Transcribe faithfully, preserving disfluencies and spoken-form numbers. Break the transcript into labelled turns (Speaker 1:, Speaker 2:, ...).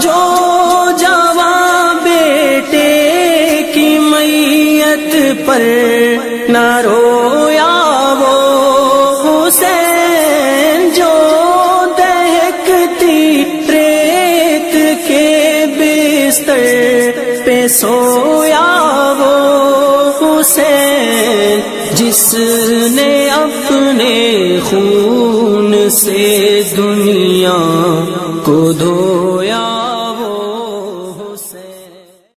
Speaker 1: जो जवां बेटे की मैयत पर न रोया वो हुसैन, जो दहकती रेत के बिस्तर पे सोया वो हुसैन, जिसने अपने खून से दुनिया को धो